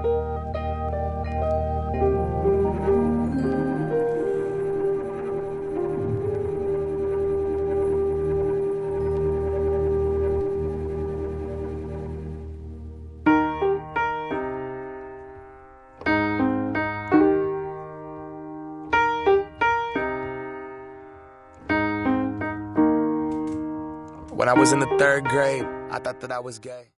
When I was in the third grade, I thought that I was gay.